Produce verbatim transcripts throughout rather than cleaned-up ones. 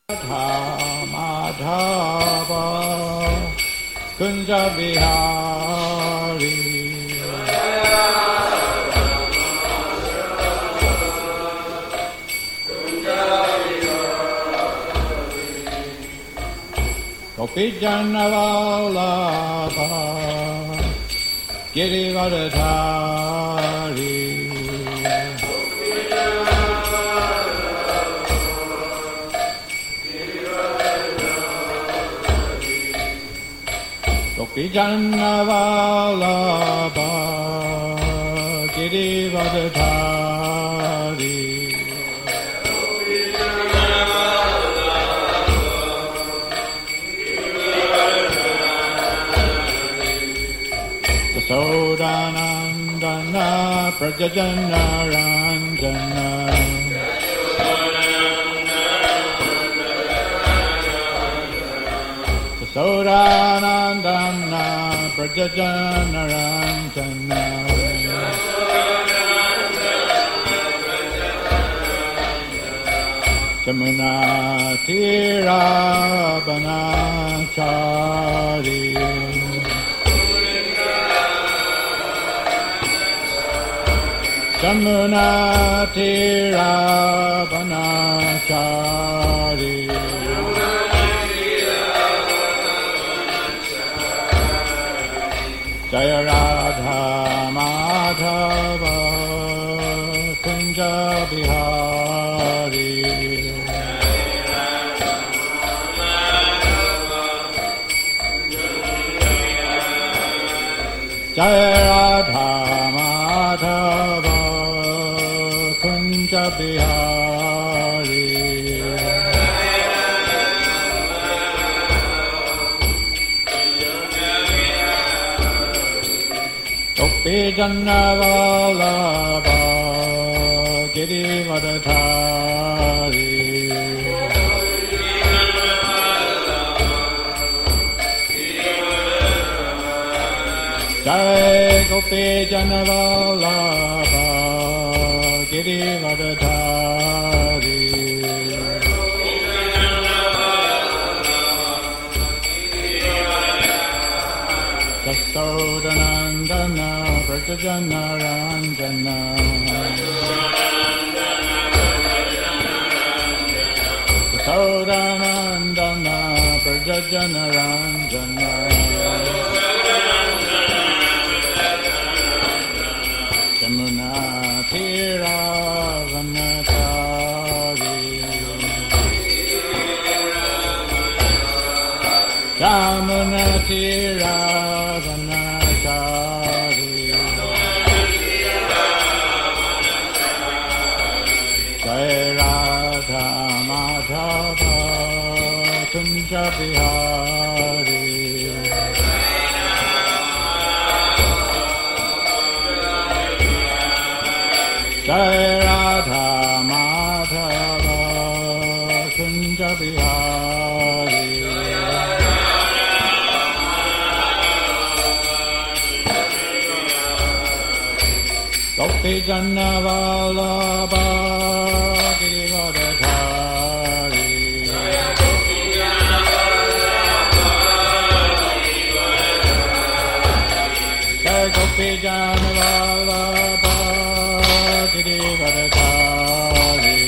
Madhava Kunja Vihari Gopi Janavalabha Girivardhari Gopi Janavalabha Girivardhari Sodanandana Prajajana Ranjana Sodanandana Prajajana Ranjana Jamuna Tira Banachari Jamuna Tira Banachari Jaya Radha Madhava Kunja Bihari Jaya Radha Madhava Kunja Bihari Gopi Janavalabha Girivardhari Jai Gopi Janavalabha Girivardhari Sasodanandana Prajajana Ranjana Sasodanandana Prajajana Ranjana Jamuna Tira Vanachari Jamuna Tira Vanachari Jai Radha Madhava Kunja Bihari Jai Radha Madhava Kunja Bihari Gopi Janavalabha Girivardhari Jai Gopi Janavalabha Girivardhari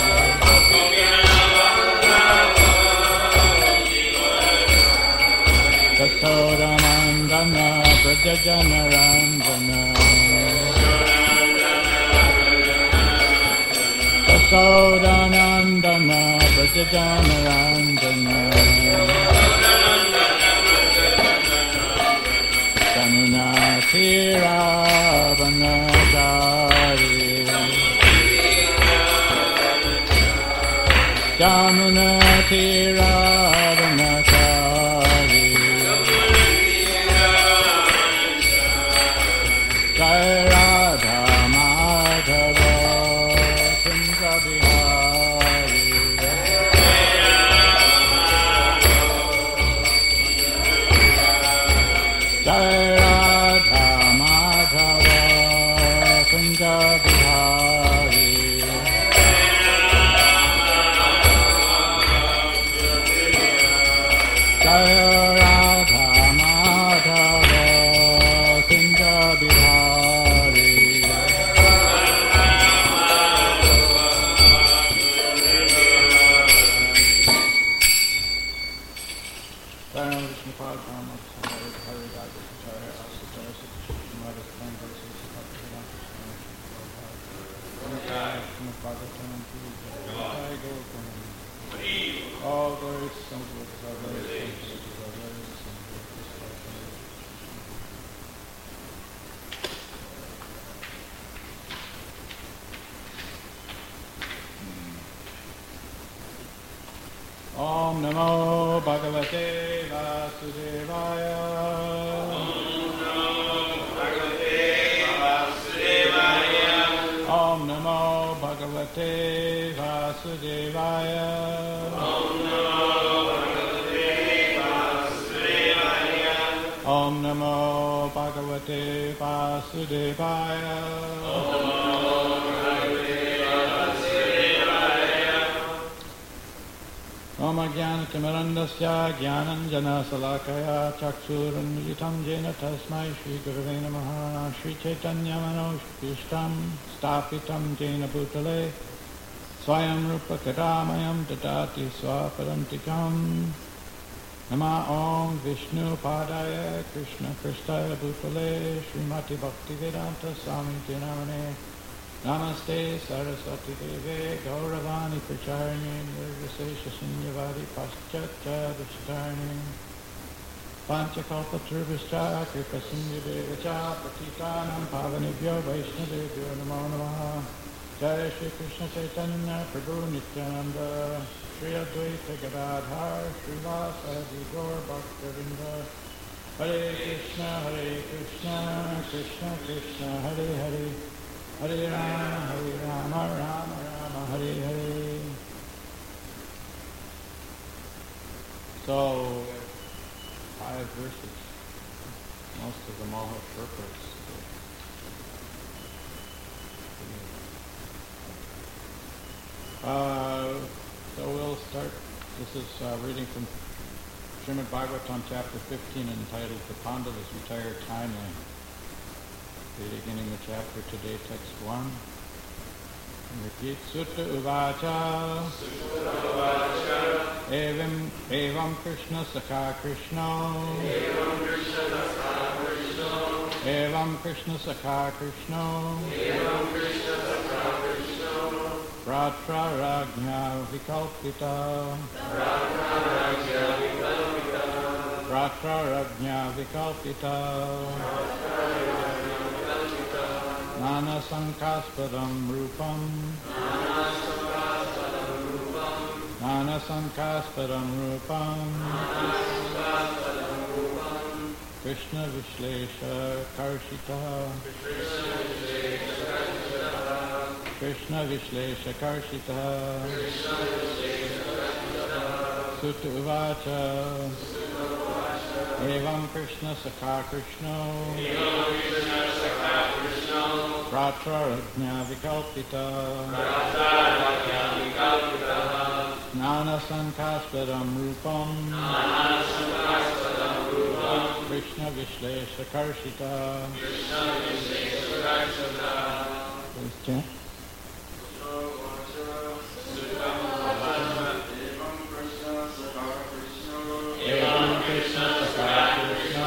Sasodanandana Prajajana Ranjana Sasodanandana Prajajana Ranjana Jamuna Tira Vanachari Jamuna Tira Vanachari Jai Radha Madhava Kunja Bihari Jai Radha Madhava Kunja Bihari Jaya Radha Madhava Kunja Bihari Jaya Vishnu Padma Hari Hari Radha Jaya Asatara Sita Mother Tanga Sita Bhaktivedanta all glory to some of the Om Namo Bhagavate Vasudevaya Om Namo Bhagavate Vasudevaya Om Namo Bhagavate Vasudevaya Om Ajnanatimirandasya Jnananjana Salakaya Chaksurunmilitam Jena Tasmai Shri Gurave Namaha Shri Chaitanya Manoshishtam Stapitam Jena Bhutale Swayam Rupa Kadamayam Dadati Swapadantikam Nama Om Vishnu Padaya Krishna Kristaya Bhutale Srimati Bhaktivedanta Swami Dinamane Namaste Saraswati Deve Gauravani Pracharni Nirvisesha Sunyavadi Paschatya Dishtarni Panchakalpatrubhischa Kripa Sindhudevacha Patitanam Pavanebhyo Vaishnavebhyo Namo Namaha Jai Shri Krishna Chaitanya Prabhu Nityananda Shri Advaita Gadadhar Srivasadi Gaur Bhaktavinda Hare Krishna Hare Krishna Krishna Krishna Hare Hare Hare Rama, Hare Rama, Rama Rama, Hare Hare. So, five verses. Most of them all have purpose. Uh, so we'll start. This is uh, reading from Srimad Bhagavatam, chapter fifteen, entitled "The Pandavas Retire Timely." Beginning the chapter today, text one. And repeat. Sutta Uvacha. Sutta Uvacha. Evam, evam Krishna Sakha Krishna. Evam Krishna Sakha Krishna. Evam Krishna Sakha Krishna. Evam Krishna Sakha Krishna. Ratra Rajna Vikalpita. Ratra Rajna Vikalpita. Ratra Rajna Vikalpita. Nana Sankaspadam Rupam Nana Sankaspadam Rupam Krishna Vishlesha Karshita Krishna Vishlesha Karshita Sutta Uvacha Evam Krishna Sakha Krishna Ratra Rajna Vikalpita Nana Sankaspadam Rupam Krishna Vishlesha Karshita. Please chant. Evam Krishna Sakha Krishna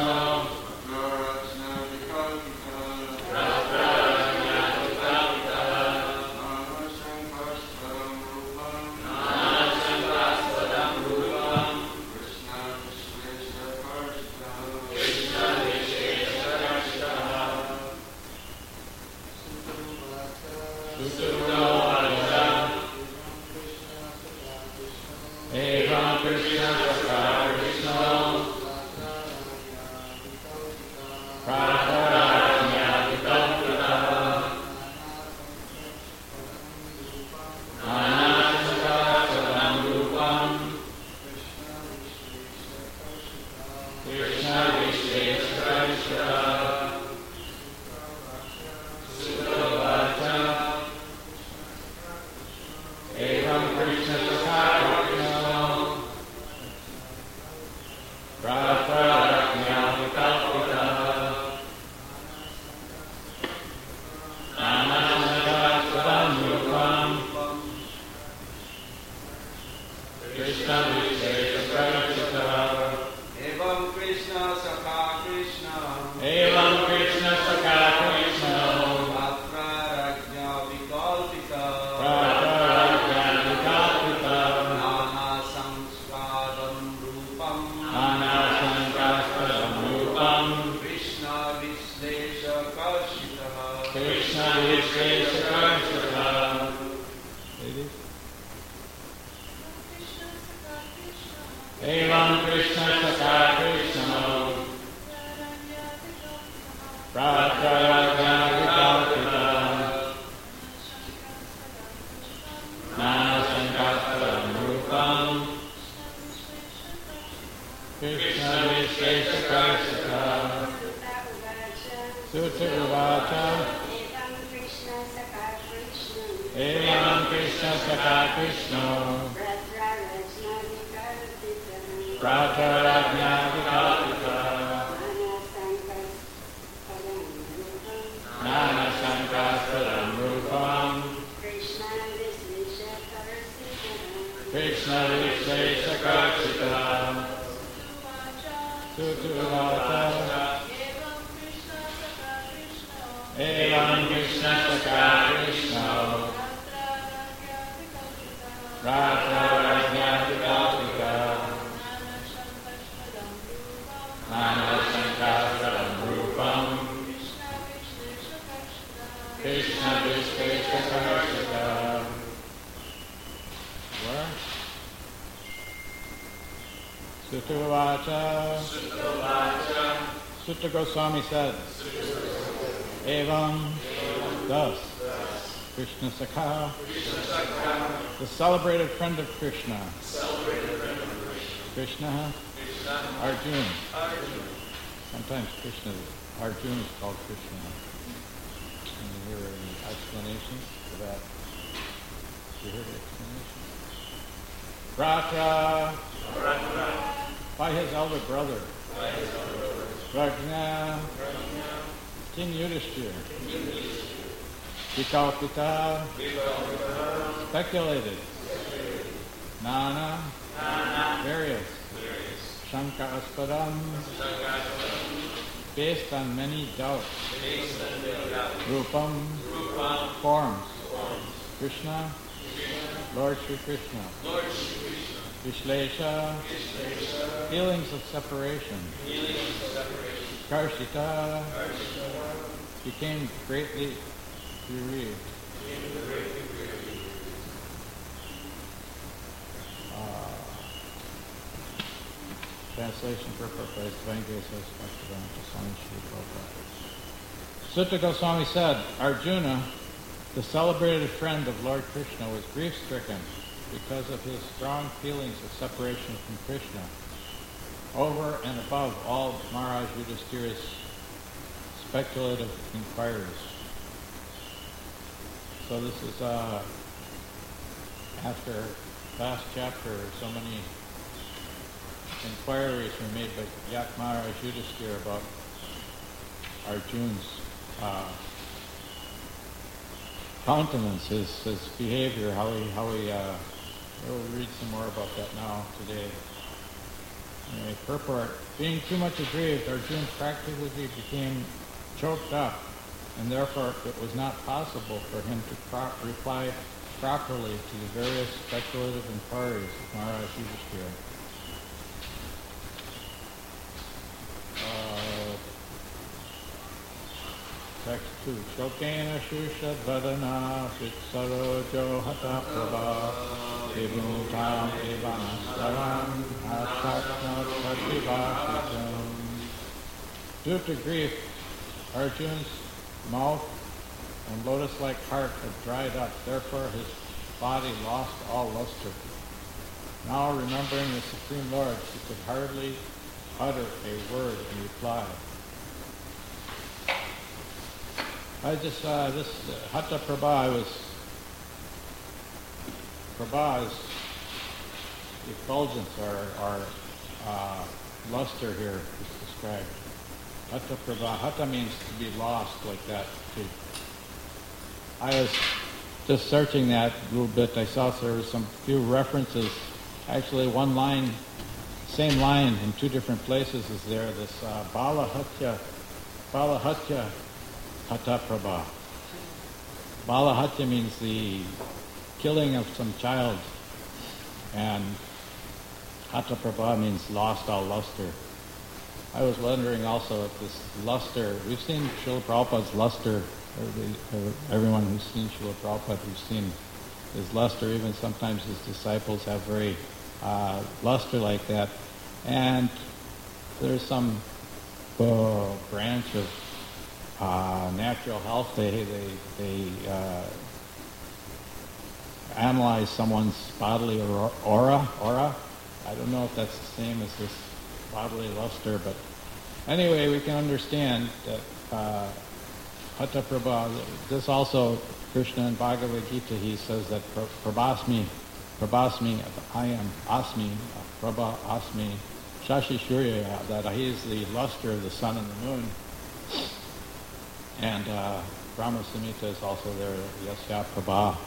Krishna Vishesha Karshita. Evam Krishna Sakha Krishna. Evam Krishna Sakha Krishna. Ratra Rajna Vikalpita. Ratra Rajna Vikalpita. Nana Samskadam Rupam. Nana Sankaspradam Rupam. Krishna Vislesha Karshita. Krishna Vishesha Karshita. Ladies? Evam Krishna Sakha Krishna. Ratra Rajna Vikalpita. Nana Sankaspradam Rupam. Krishna Vishesha Karshita. Sutta Uvacha. Evam Krishna Sakha Krishna. Ratra Rajna Vikalpita. Nana Sankaspradam Rupam. Krishna Vishesha Karshita. Sutta Uvacha. Evam Krishna Sakha Krishna. Ratra Rajna Vikalpita. Nana Sankaspradam Rupam. Krishna Vishesha Karshita. Where? Sutta Uvacha. Sutta Goswami said, Evam, thus, Krishna Sakha, the celebrated friend of Krishna, Krishna, Arjuna. Sometimes Krishna, Arjuna is called Krishna. And you hear any explanations for that? You heard the explanation? Ratra, by his elder brother, Rajna, King Yudhishthira, Vikalpita, speculated, Nana, various, Shanka Aspadam, based on many doubts, Rupam, forms, Krishna, Lord Shri Krishna, Vishlesha, feelings of separation, Karshita, became greatly bereaved. Uh, translation for purpose, Vengasas Bhaktivedanta Swami Shri Prabhupada. Sutta Goswami said, Arjuna, the celebrated friend of Lord Krishna, was grief-stricken because of his strong feelings of separation from Krishna, over and above all Maharaj Yudhishthira's speculative inquiries. So this is uh, after last chapter, so many inquiries were made by Yak Maharaj Yudhishthira about Arjuna's uh, countenance, his, his behavior, how he, how he, uh, we'll read some more about that now today. Anyway, purport, being too much aggrieved, Arjuna practically became choked up, and therefore it was not possible for him to pro- reply properly to the various speculative inquiries of Maharaj Yudhishthira. Uh, text two. Shokena Shusha Vadana Vitsarojo Hata Prabha Vimutam Ivanastaram Ashaknot Prativashitam. Due to grief, Arjuna's mouth and lotus-like heart had dried up, therefore his body lost all luster. Now remembering the Supreme Lord, she could hardly utter a word in reply. I just saw uh, this uh, Hata Prabha was Prabha's effulgence or, or uh, luster here is described. Hata Prabha. Hata means to be lost like that. Too. I was just searching that a little bit. I saw there were some few references Actually, one line, same line in two different places is there, this uh, Balahatya, Balahatya Hataprabha. Balahatya means the killing of some child, and Hataprabha means lost all luster. I was wondering also if this luster, we've seen Srila Prabhupada's luster, everyone who's seen Srila Prabhupada, who's seen his luster, even sometimes his disciples have very uh, luster like that. And there's some uh, branch of uh, natural health, they, they, they uh, analyze someone's bodily aura, aura. I don't know if that's the same as this bodily luster, but anyway, we can understand that uh, Hataprabha, this also, Krishna in Bhagavad Gita, he says that Prabhasmi, Prabhasmi, I am Asmi, Prabha Asmi, Shashi Surya, that he is the luster of the sun and the moon. And uh, Brahma Samhita is also there, Yasya Prabha,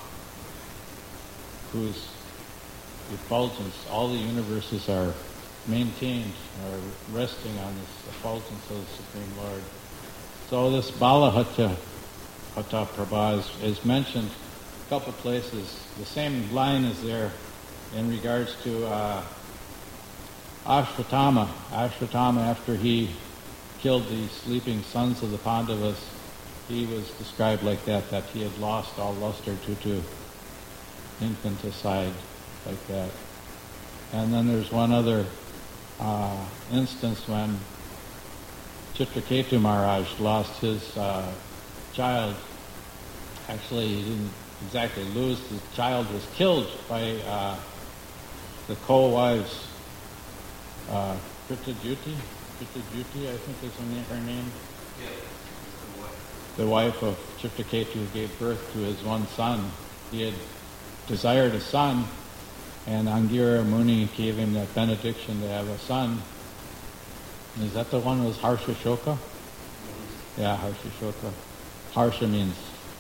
whose effulgence, all the universes are maintained, are resting on this effulgence of the Supreme Lord. So this Balahatya Hataprabha is, is mentioned a couple places. The same line is there in regards to uh, Ashwatthama. Ashwatthama, after he killed the sleeping sons of the Pandavas, he was described like that, that he had lost all luster due to infanticide, like that. And then there's one other uh, instance when Chitraketu Maharaj lost his uh, child. Actually, he didn't exactly lose. The child was killed by uh, the co-wives, uh, Kritajuti, Kritajuti, I think is her name. Yeah. The wife of Chitraketu, who gave birth to his one son. He had desired a son, and Angira Muni gave him that benediction to have a son. Is that the one that was Harsha Shoka? Yeah, Harsha Shoka. Harsha means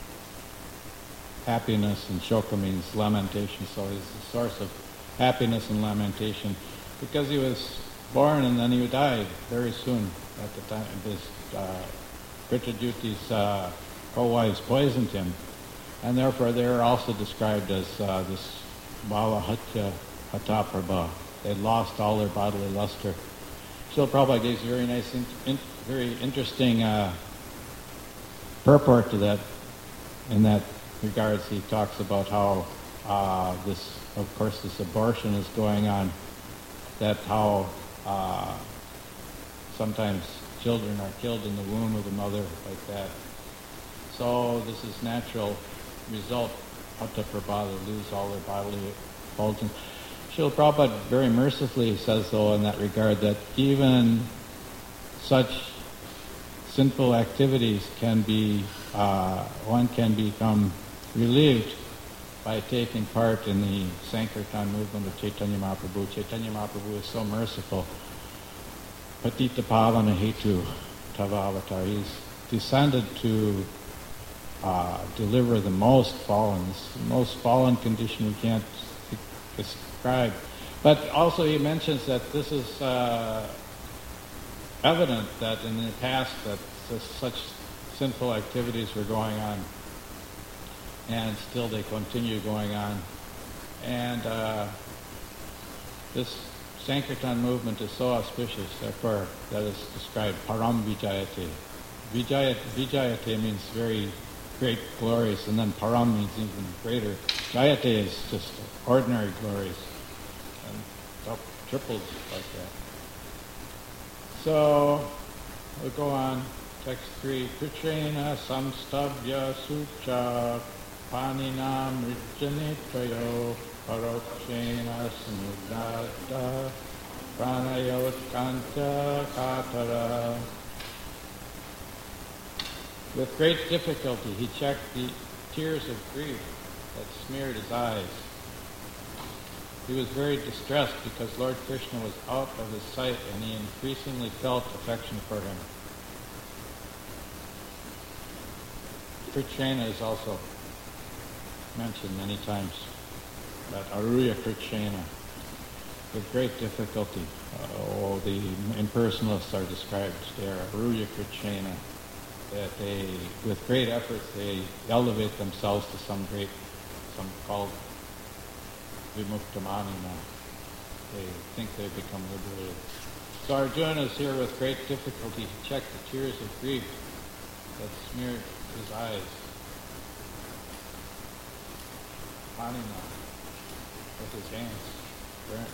happiness and Shoka means lamentation, so he's the source of happiness and lamentation. Because he was born and then he died very soon at the time. His uh, Kritajuti's uh, co-wives poisoned him, and therefore they are also described as uh, this Balahatya Hataprabha. They lost all their bodily luster. Srila Prabhupada gives very nice, in, in, very interesting uh, purport to that. In that regards, he talks about how uh, this, of course, this abortion is going on. That how uh, sometimes children are killed in the womb of the mother, like that. So this is natural result. Hataprabha, they lose all their bodily effulgence. Srila Prabhupada very mercifully says, though, in that regard, that even such sinful activities can be, uh, one can become relieved by taking part in the Sankirtan movement of Chaitanya Mahaprabhu. Chaitanya Mahaprabhu is so merciful. Patita Pavana Hetu Tavavatar. He's descended to uh, deliver the most fallen, the most fallen condition we can't describe. But also he mentions that this is uh, evident that in the past that such sinful activities were going on, and still they continue going on. And uh, this Sankirtan movement is so auspicious, therefore that is described Param Vijayate. Vijayate, Vijayate means very great glories, and then Param means even greater. Jayate is just ordinary glories, and tripled like that. So, we'll go on. Text three. Krichena samstabhya sucha paninam rijjanitrayo parokshena samudata pranayot katara. With great difficulty he checked the tears of grief that smeared his eyes. He was very distressed because Lord Krishna was out of his sight, and he increasingly felt affection for him. Krishna is also mentioned many times, that Aruya Krishna. with great difficulty. Oh, the impersonalists are described. They are Aruya Krichena, that they, with great efforts, they elevate themselves to some great, some called Vimuktamanina. They think they've become liberated. So Arjuna is here with great difficulty to check the tears of grief that smeared his eyes. Manina, with his hands. Right.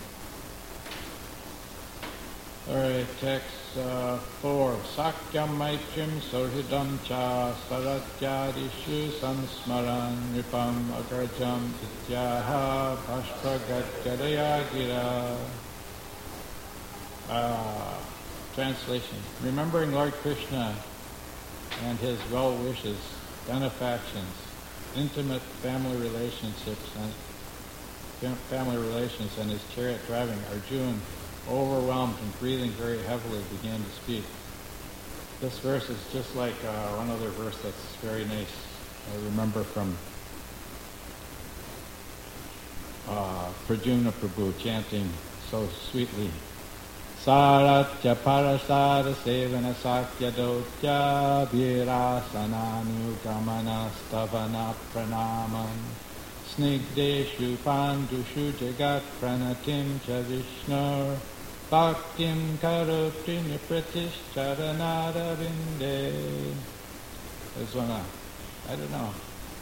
All right, text uh, four. Sakyam maichim sohidam cha saratyadishu samsmaran ripam agrajam tityaha bhashpagatgadaya gira. Uh, translation. Remembering Lord Krishna and his well wishes, benefactions, intimate family relationships and family relations and his chariot driving, Arjuna, overwhelmed and breathing very heavily, began to speak. This verse is just like uh, one other verse that's very nice. I remember from uh, Pradyumna Prabhu chanting so sweetly, Saratya parasara sevana sakya dotya virasananu gamana stavana pranamam snigdeshu pandushu jagat pranatim cha Vishnu bhaktim karoti nipratischaranara vinde. There's one, uh, I don't know.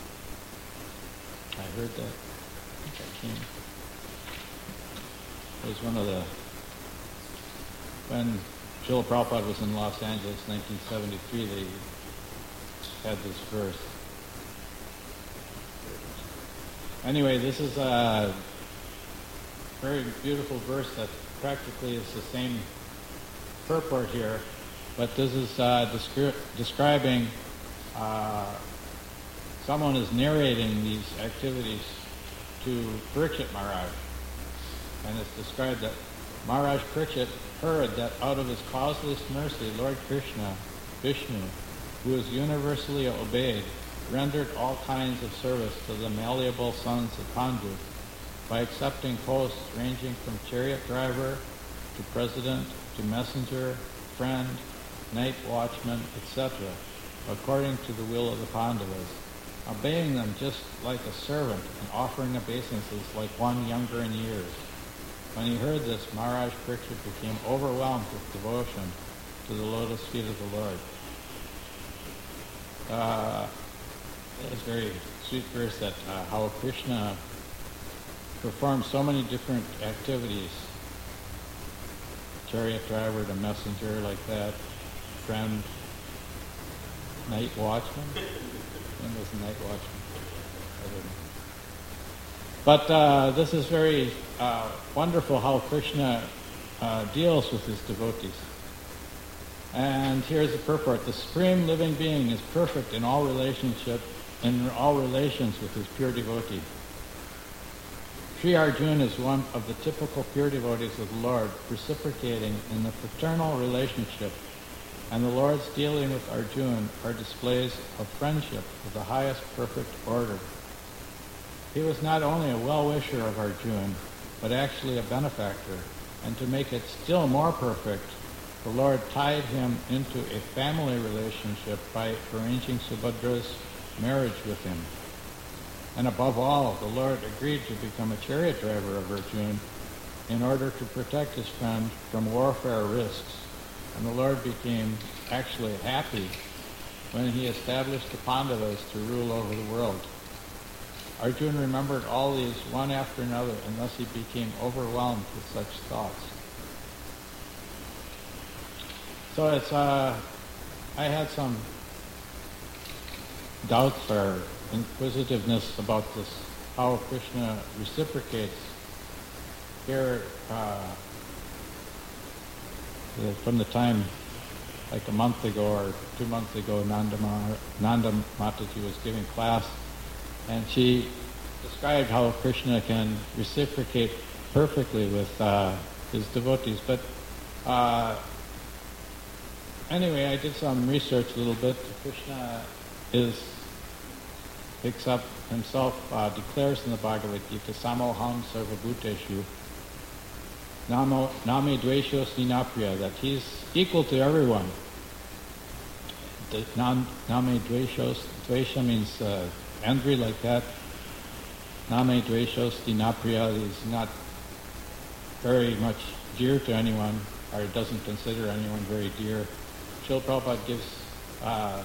I heard that. I think I came. There's one of the When Srila Prabhupada was in Los Angeles in nineteen seventy-three, they had this verse. Anyway, this is a very beautiful verse that practically is the same purport here, but this is uh, descri- describing, uh, someone is narrating these activities to Parikshit Maharaj, and it's described that Maharaj Parikshit heard that out of his causeless mercy, Lord Krishna, Vishnu, who is universally obeyed, rendered all kinds of service to the malleable sons of Pandu by accepting posts ranging from chariot driver to president to messenger, friend, night watchman, et cetera, according to the will of the Pandavas, obeying them just like a servant and offering obeisances like one younger in years. When he heard this, Maharaj Parikshit became overwhelmed with devotion to the lotus feet of the Lord. Uh, it's a very sweet verse that uh, how Krishna performed so many different activities. Chariot driver to messenger like that, friend, night watchman. When was the night watchman? I don't know. But uh, this is very uh, wonderful how Krishna uh, deals with his devotees. And here's the purport. The Supreme Living Being is perfect in all relationship, in all relations with his pure devotee. Sri Arjuna is one of the typical pure devotees of the Lord, reciprocating in the fraternal relationship, and the Lord's dealing with Arjuna are displays of friendship of the highest perfect order. He was not only a well-wisher of Arjuna, but actually a benefactor, and to make it still more perfect, the Lord tied him into a family relationship by arranging Subhadra's marriage with him. And above all, the Lord agreed to become a chariot driver of Arjuna in order to protect his friend from warfare risks. And the Lord became actually happy when he established the Pandavas to rule over the world. Arjuna remembered all these one after another, and thus he became overwhelmed with such thoughts. So it's, uh, I had some doubts or inquisitiveness about this, how Krishna reciprocates here uh, from the time, like a month ago or two months ago, Nanda, Ma- Nanda Mataji was giving class, and she described how Krishna can reciprocate perfectly with uh, his devotees. But uh, anyway, I did some research a little bit. Krishna is picks up himself, uh, declares in the Bhagavad Gita, Samoham Sarvabhuteshu, Namo, Name Dveshos Ninapriya, that he's equal to everyone. The Nam, Name Dveshos, Dvesha means uh, envy like that. Name Dveshos Ninapriya is not very much dear to anyone, or doesn't consider anyone very dear. Srila Prabhupada gives uh,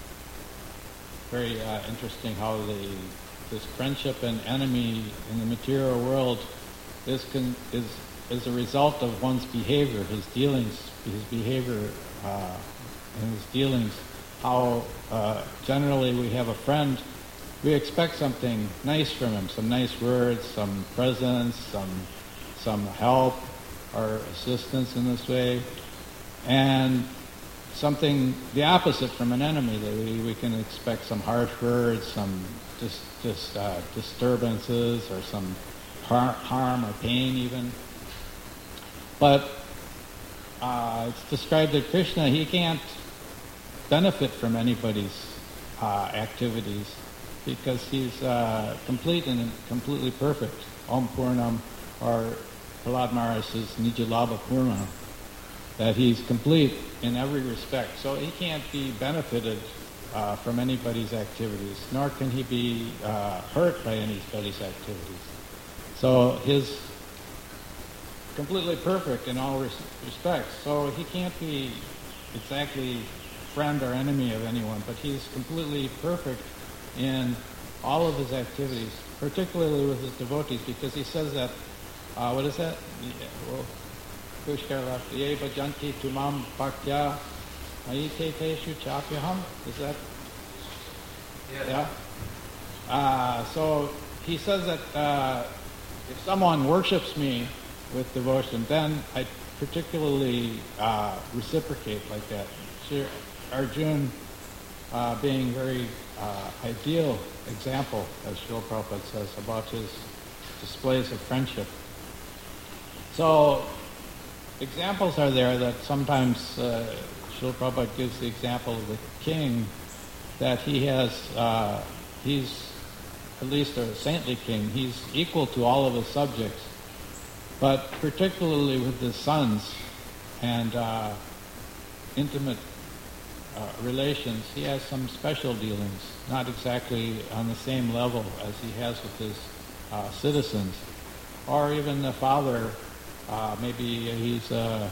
very uh, interesting how the this friendship and enemy in the material world is con- is is a result of one's behavior, his dealings, his behavior uh, and his dealings. How uh, generally we have a friend, we expect something nice from him, some nice words, some presents, some some help or assistance in this way, and something the opposite from an enemy, that we, we can expect some harsh words, some just just uh, disturbances, or some har- harm or pain even. But uh, it's described that Krishna, he can't benefit from anybody's uh, activities because he's uh, complete and completely perfect. Om Purnam, or Prahlad Maharaj says Nijalabha Purna, that he's complete in every respect. So he can't be benefited uh, from anybody's activities, nor can he be uh, hurt by anybody's activities. So his completely perfect in all res- respects. So he can't be exactly friend or enemy of anyone, but he's completely perfect in all of his activities, particularly with his devotees, because he says that, uh, what is that? Yeah, well, Pushkar left, Ye bhajanti tumam bhaktya ayite teshu chapyaham. Is that? Yes. Yeah. Uh, so he says that uh, if someone worships me with devotion, then I particularly uh, reciprocate like that. Sri Arjuna uh, being very uh, ideal example, as Srila Prabhupada says, about his displays of friendship. So examples are there that sometimes uh, Srila Prabhupada gives the example of the king, that he has, uh, he's at least a saintly king, he's equal to all of his subjects, but particularly with his sons and uh, intimate uh, relations, he has some special dealings, not exactly on the same level as he has with his uh, citizens. Or even the father, uh, maybe he's uh,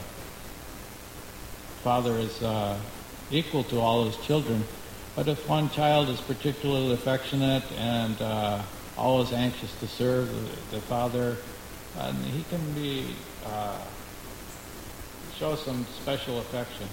father is uh, equal to all his children, but if one child is particularly affectionate and uh, always anxious to serve the, the father, and he can be uh, show some special affection.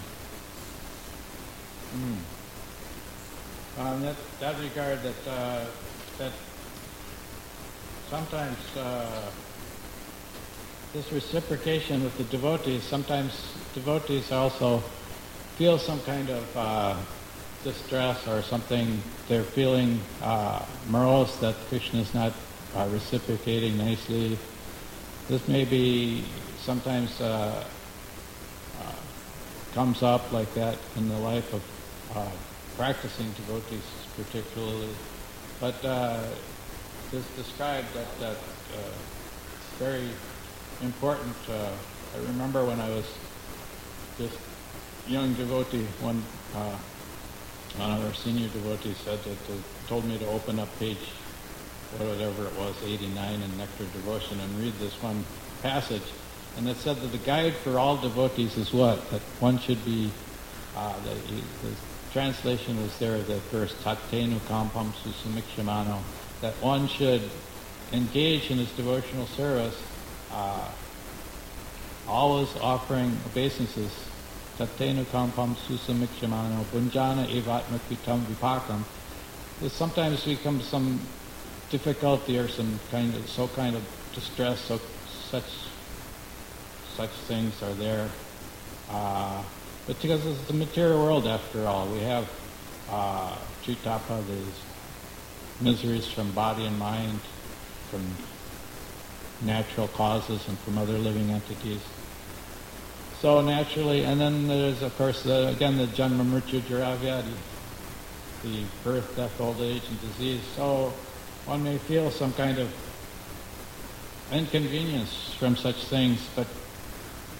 Mm. Uh, in that, that regard, that uh, that sometimes uh, this reciprocation with the devotees, sometimes devotees also feel some kind of uh, distress or something. They're feeling uh, morose that Krishna is not uh, reciprocating nicely. This may be sometimes uh, uh, comes up like that in the life of uh, practicing devotees particularly. But uh, this described that, that uh, very important. Uh, I remember when I was just young devotee, one, uh, one of our senior devotees said that, uh, told me to open up page whatever it was, eighty-nine in Nectar Devotion, and read this one passage. And it said that the guide for all devotees is what? That one should be, uh, the, the translation was there, the first, Tattenu Kampam Susamikshimano, that one should engage in his devotional service, uh, always offering obeisances, Tattenu Kampam Susamikshimano, Bunjana Evatmakvitam Vipakam. There's sometimes we come to some difficulty or some kind of so kind of distress, so such such things are there. Uh, but because it's the material world, after all, we have uh, Chitapa, these miseries from body and mind, from natural causes and from other living entities. So naturally, and then there's of course the, again the Janma Mrityu Jara Vyadi, the birth, death, old age, and disease. So one may feel some kind of inconvenience from such things, but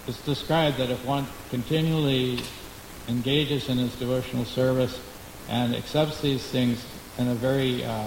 it's described that if one continually engages in his devotional service and accepts these things in a very uh,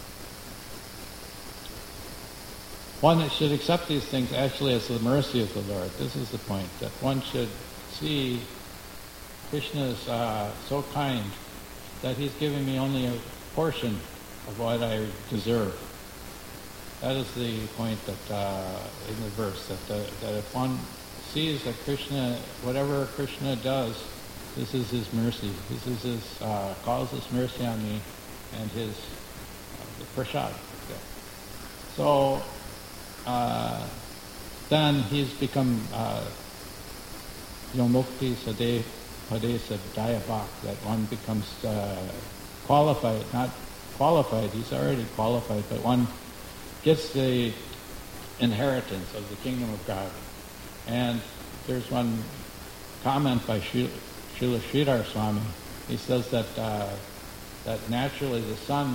one that should accept these things actually as the mercy of the Lord. This is the point, that one should see Krishna is uh, so kind that he's giving me only a portion of what I deserve. That is the point that uh, in the verse, that, uh, that if one sees that Krishna, whatever Krishna does, this is his mercy. This is his, uh, calls his mercy on me and his uh, the prasad. Yeah. So, Uh, then he's become uh, Yomukti Sade Padesa Dayabhak, that one becomes uh, qualified, not qualified, he's already qualified, but one gets the inheritance of the kingdom of God. And there's one comment by Srila Sridhar Swami. He says that uh, that naturally the son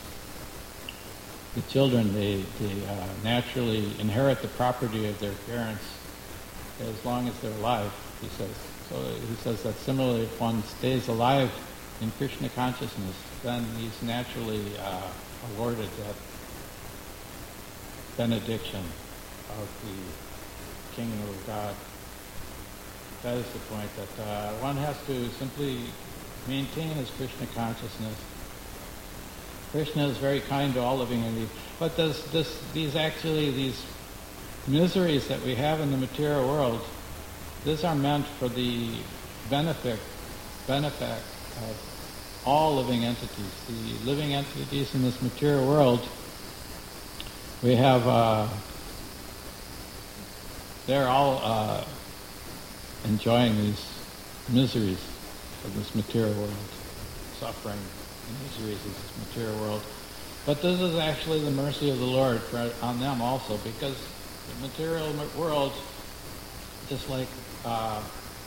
The children, they, they uh, naturally inherit the property of their parents as long as they're alive, he says. So he says that similarly, if one stays alive in Krishna consciousness, then he's naturally uh, awarded that benediction of the kingdom of God. That is the point, that uh, one has to simply maintain his Krishna consciousness. Krishna is very kind to all living entities, but this, this, these actually, these miseries that we have in the material world, these are meant for the benefit, benefit of all living entities. The living entities in this material world, we have, uh, they're all uh, enjoying these miseries of this material world, suffering miseries of this material world. But this is actually the mercy of the Lord for, on them also, because the material world, just like uh,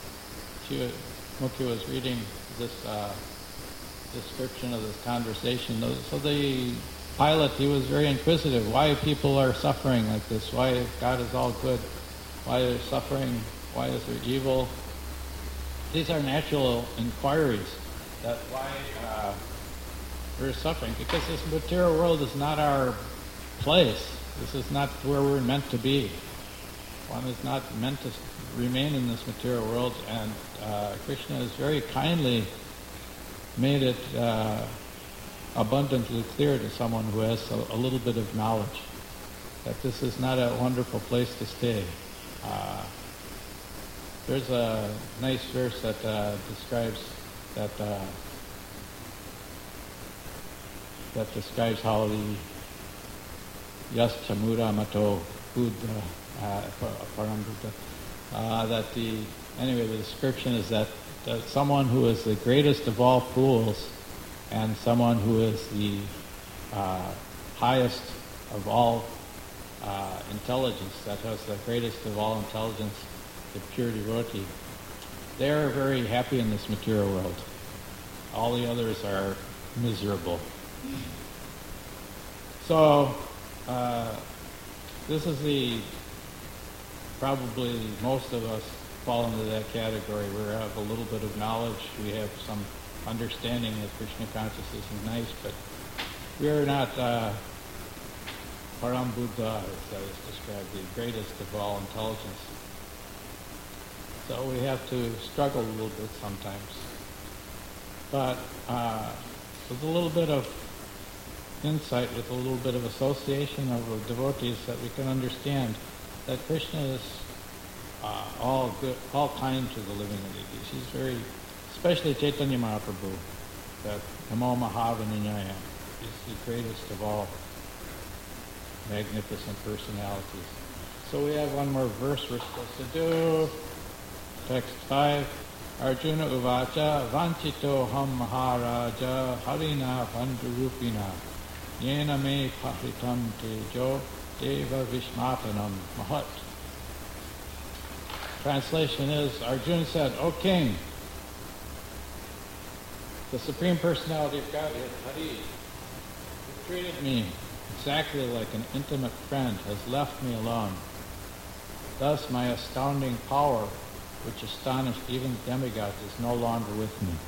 Mukhi was reading this uh, description of this conversation, so the pilot, he was very inquisitive. Why people are suffering like this? Why, if God is all good, why they're suffering? Why is there evil? These are natural inquiries. That why uh, we're suffering, because this material world is not our place. This is not where we're meant to be. One is not meant to remain in this material world, and uh, Krishna has very kindly made it uh, abundantly clear to someone who has a, a little bit of knowledge that this is not a wonderful place to stay. Uh, there's a nice verse that uh, describes that uh, that describes how the Yas Chamura Mato Buddha, uh, Param Buddha, uh, that the, anyway, the description is that, that someone who is the greatest of all fools and someone who is the uh, highest of all uh, intelligence, that has the greatest of all intelligence, the pure devotee, they are very happy in this material world. All the others are miserable. So, uh, this is the, probably most of us fall into that category. We have a little bit of knowledge, we have some understanding that Krishna consciousness is nice, but we are not uh, Param Buddha, as that is described, the greatest of all intelligence. So we have to struggle a little bit sometimes. But uh, with a little bit of insight, with a little bit of association of the devotees, that we can understand that Krishna is uh, all good, all kind to the living entities. He's very, especially Chaitanya Mahaprabhu, that Namo Mahavininyaya is the greatest of all magnificent personalities. So we have one more verse we're supposed to do. Text five. Arjuna Uvacha Vanchito Ham Maharaja Harina Pandurupina Yena Me Pahitam Tejo Deva Vishmatanam Mahat. Translation is, Arjuna said, O King, the Supreme Personality of Godhead, Hari, who treated me exactly like an intimate friend, has left me alone. Thus my astounding power, which astonished even demigods, is no longer with me.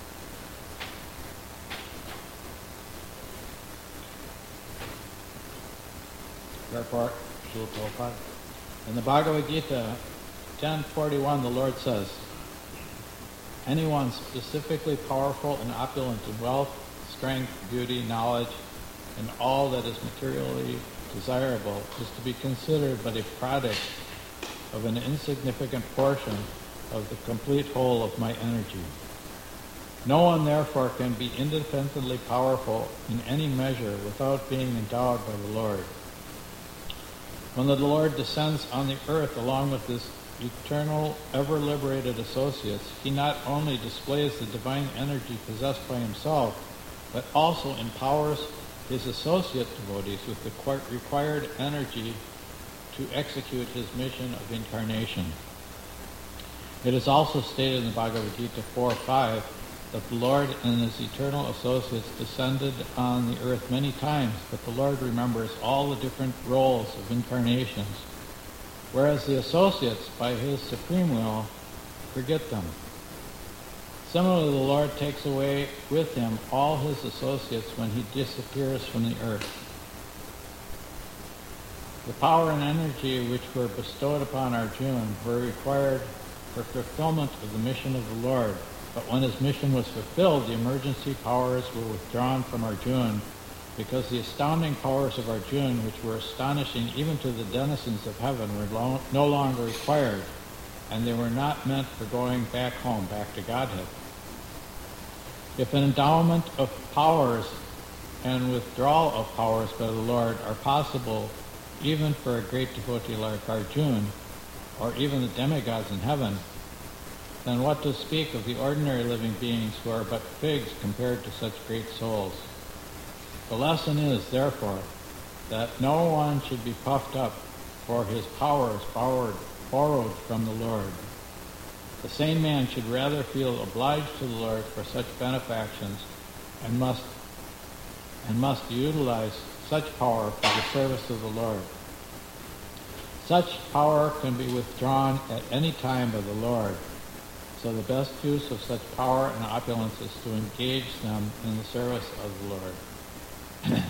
Therefore, Srila Prabhupada. In the Bhagavad Gita, ten forty-one, the Lord says, anyone specifically powerful and opulent in wealth, strength, beauty, knowledge, and all that is materially desirable is to be considered but a product of an insignificant portion of the complete whole of my energy. No one, therefore, can be independently powerful in any measure without being endowed by the Lord. When the Lord descends on the earth along with his eternal, ever-liberated associates, he not only displays the divine energy possessed by himself, but also empowers his associate devotees with the required energy to execute his mission of incarnation. It is also stated in the Bhagavad Gita four five that the Lord and his eternal associates descended on the earth many times, but the Lord remembers all the different roles of incarnations, whereas the associates, by his supreme will, forget them. Similarly, the Lord takes away with him all his associates when he disappears from the earth. The power and energy which were bestowed upon Arjuna were required for fulfillment of the mission of the Lord, but when his mission was fulfilled, the emergency powers were withdrawn from Arjuna, because the astounding powers of Arjuna, which were astonishing even to the denizens of heaven, were lo- no longer required, and they were not meant for going back home, back to Godhead. If an endowment of powers and withdrawal of powers by the Lord are possible even for a great devotee like Arjuna, or even the demigods in heaven, then what to speak of the ordinary living beings who are but pigs compared to such great souls? The lesson is, therefore, that no one should be puffed up, for his powers borrowed, borrowed from the Lord. The sane man should rather feel obliged to the Lord for such benefactions and must and must utilize such power for the service of the Lord. Such power can be withdrawn at any time by the Lord, so the best use of such power and opulence is to engage them in the service of the Lord.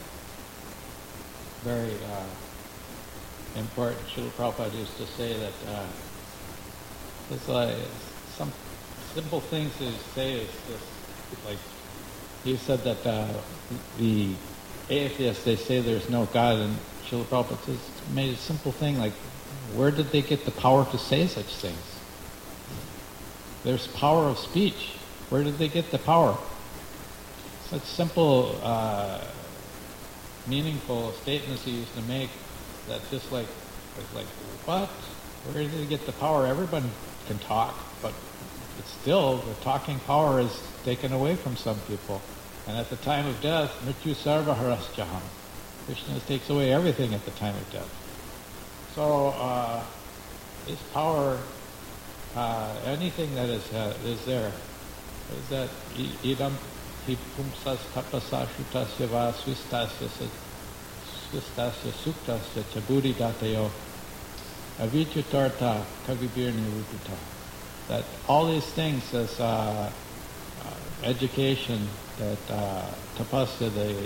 Very uh, important. Srila Prabhupada used to say that uh, it's like some simple things to say is just like he said that uh, the atheists, they say there's no God, and Srila Prabhupada says, made a simple thing like, where did they get the power to say such things? There's power of speech. Where did they get the power? Such simple, uh, meaningful statements he used to make that just like, was like, what? Where did they get the power? Everyone can talk, but it's still, the talking power is taken away from some people. And at the time of death, Mrityu Sarva Harasjaham. Krishna takes away everything at the time of death. So, uh, his power, uh, anything that is uh, is there, is that idam hi pumsas tapasa shutasya va svistasya svistasya suktasya chaburi datayo avichutarta kavibir nirupita. That all these things as uh, uh, education, that uh, tapasya, they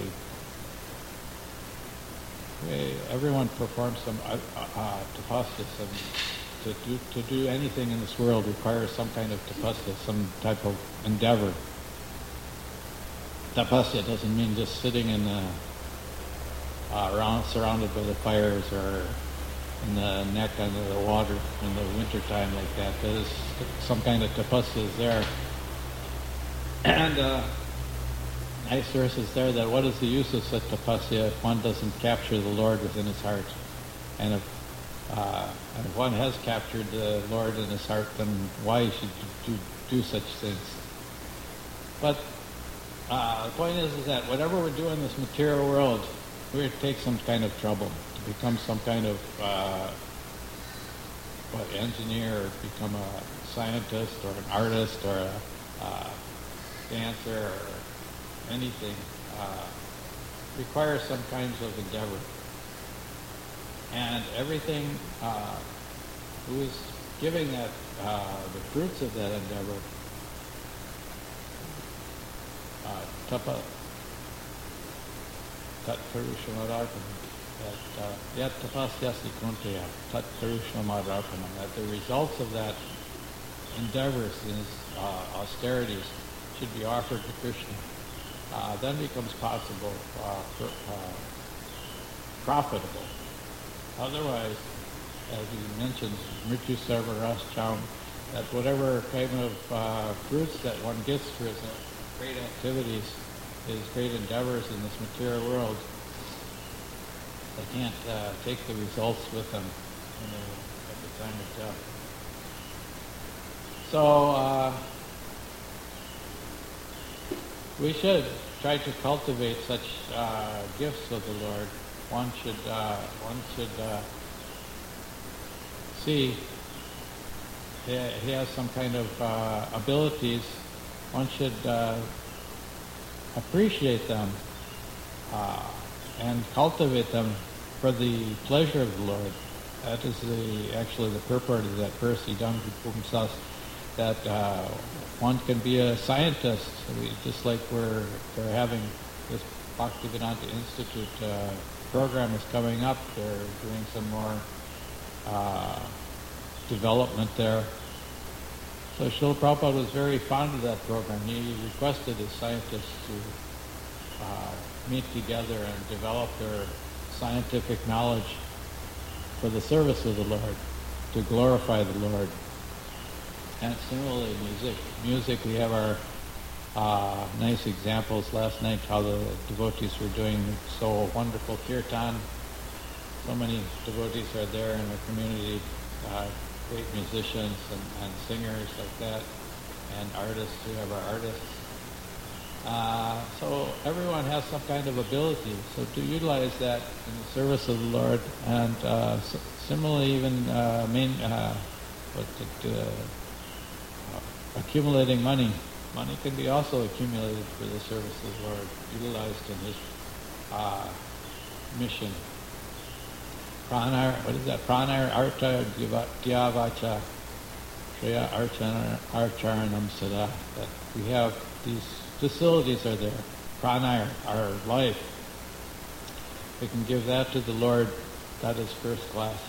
everyone performs some uh, uh, tapasya. Some, to do to do anything in this world requires some kind of tapasya, some type of endeavor. Tapasya doesn't mean just sitting in the uh, around surrounded by the fires or in the neck under the water in the winter time like that. There's some kind of tapasya is there. And uh, nice verse is there that what is the use of such tapasya if one doesn't capture the Lord within his heart? And if, uh, and if one has captured the Lord in his heart, then why should you do, do such things? But uh, the point is, is that whatever we do in this material world, we take some kind of trouble to become some kind of uh, what, engineer, or become a scientist, or an artist, or a uh, dancer, or anything, uh, requires some kinds of endeavor. And everything uh, who is giving that uh, the fruits of that endeavor. Uh, tapa tat karushamararpanam. That uh, yat tapasyasi kunteya tat karushamararpanam. That the results of that endeavors, these uh, austerities, should be offered to Krishna. Uh, then becomes possible, uh, for, uh, profitable. Otherwise, as he mentions, mrityu sarvaras cham, that whatever kind of uh, fruits that one gets for his great activities, his great endeavors in this material world, they can't uh, take the results with them when they're at the time of death. So, uh, we should try to cultivate such uh, gifts of the Lord. One should, uh, one should uh, see he, he has some kind of uh, abilities. One should uh, appreciate them uh, and cultivate them for the pleasure of the Lord. That is the actually the purport of that verse, Idam Pumsas, that uh, one can be a scientist, we, just like we're, we're having this Bhaktivedanta Institute uh, program is coming up. They're doing some more uh, development there. So Srila Prabhupada was very fond of that program. He requested his scientists to uh, meet together and develop their scientific knowledge for the service of the Lord, to glorify the Lord. And similarly, music. Music, we have our uh, nice examples last night, how the devotees were doing so wonderful kirtan. So many devotees are there in the community, uh, great musicians and, and singers like that, and artists. We have our artists. Uh, so everyone has some kind of ability. So to utilize that in the service of the Lord, and uh, s- similarly, even uh, main, uh, what it, uh, accumulating money. Money can be also accumulated for the service of the Lord, utilized in His uh, mission. Pranar, what is that? Pranar arta dhyavacha shreya archaranam sada. That we have these facilities are there. Pranar, our life. We can give that to the Lord. That is first class.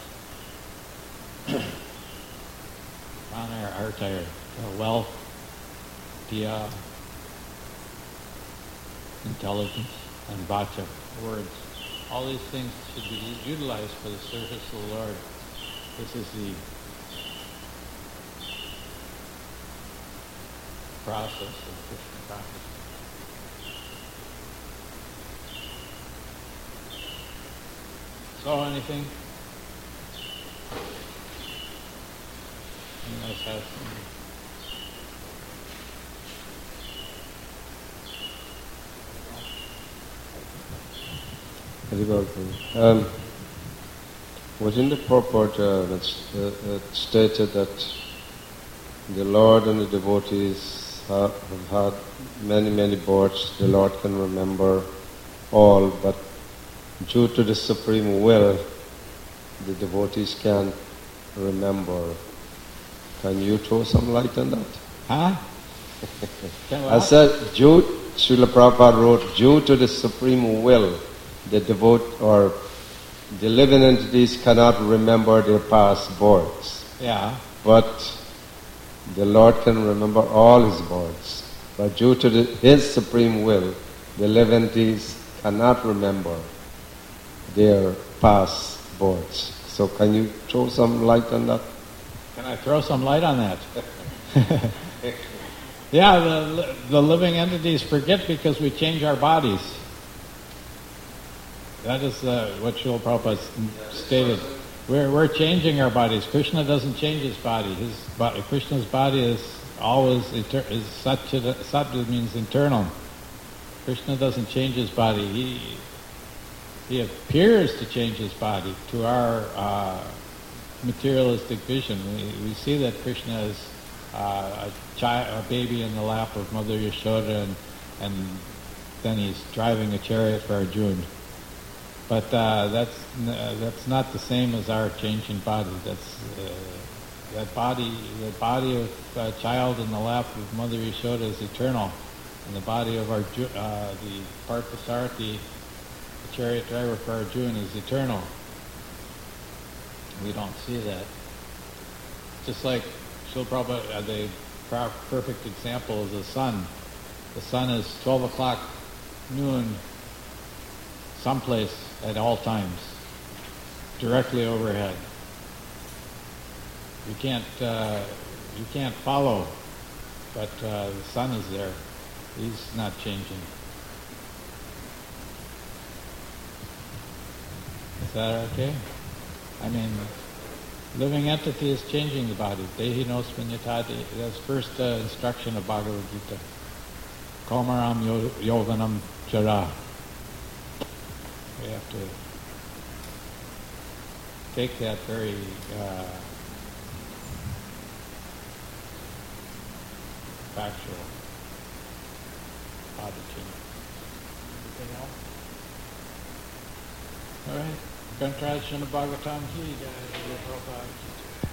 Pranar arta. Uh, wealth, diya, intelligence, and vacha, words. All these things should be utilized for the service of the Lord. This is the process of Krishna consciousness. So, anything? Anyone else has something? Um, was in the purport uh, that uh, it stated that the Lord and the devotees have, have had many, many births. The Lord can remember all, but due to the supreme will, the devotees can't remember. Can you throw some light on that? Huh? I said, due, Srila Prabhupada wrote, due to the supreme will, the devote or the living entities cannot remember their past births. Yeah. But the Lord can remember all His births. But due to the, His supreme will, the living entities cannot remember their past births. So can you throw some light on that? Can I throw some light on that? Yeah, the, the living entities forget because we change our bodies. That is uh, what Srila Prabhupada stated. We're, we're changing our bodies. Krishna doesn't change his body. His body, Krishna's body is always etern- is satchita, satya means internal. Krishna doesn't change his body. He he appears to change his body to our uh, materialistic vision. We, we see that Krishna is uh, a child, a baby in the lap of Mother Yashoda, and and then he's driving a chariot for Arjuna. But uh, that's uh, that's not the same as our changing body. That's uh, that body, the body of a child in the lap of Mother Yashoda is eternal, and the body of our uh, the Parthasarathi, the chariot driver for Arjuna, is eternal. We don't see that. Just like Srila Prabhupada, uh, the perfect example is the sun. The sun is twelve o'clock noon someplace at all times, directly overhead. You can't uh, you can't follow, but uh, the sun is there. He's not changing. Is that okay? I mean, living entity is changing the body. Dehi nos vinyatati. That's the first uh, instruction of Bhagavad Gita. Komaram yo- yoganam chara. We have to take that very uh, factual body change. Anything else? All right. We're going to try Srimad Bhagavatam. He, uh,